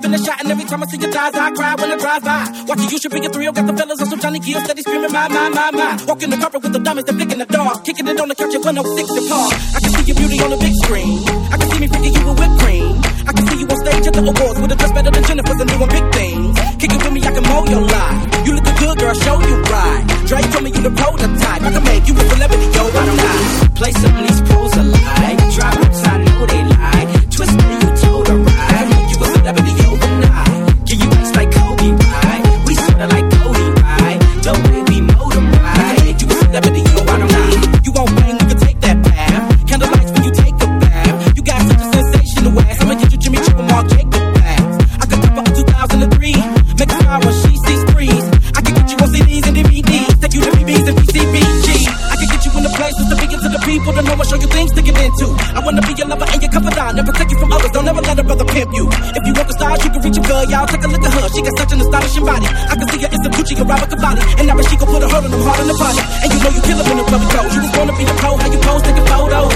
in the shot, and every time I see your thighs, I cry when I drive by. Watching you should be a thrill, got the fellas on some Johnny Gill, steady screaming, my. Walking the carpet with the diamonds, they're big in the dark. Kicking it on the couch at 106 to park. I can see your beauty on the big screen. I can see me freaking you with whipped cream. I can see you on stage at the awards with a dress better than Jennifer's and doing big things. Kick it with me, I can mow your life. You look good, girl, show you right. Dre told me you the prototype. I can make you a celebrity, yo, I don't lie. Play some of these pros alike. Drive whips, I know they lie. Twist me, you told her right. Make you a celebrity overnight. Give you ice like Kobe, right? We sorta like Cody, right? The way we mold them, right? Make you a celebrity, yo, I don't lie. You gon' bang, you can take that path. Candlelights when you take a bath. You got such a sensational ass. I'ma get you Jimmy Chipper, Mark Jacob bags. I could top up 2003. Make a smile when she sees freeze. I can get you on CDs and DVDs. Take you to BBs and PCBG. I can get you in the places to begin to the people to know and show you things to get into. I wanna be your lover and your confidant. Never take you from others. Don't ever let a brother pimp you. If you want the stars, you can reach your girl, y'all. Take a look at her. She got such an astonishing body. I can see her in some Gucci and Robert Cavalli. And now she gon' put a hurt on them hard in the body. And you know you kill her in the club with those. You was born to be a pro. How you pose, taking photos.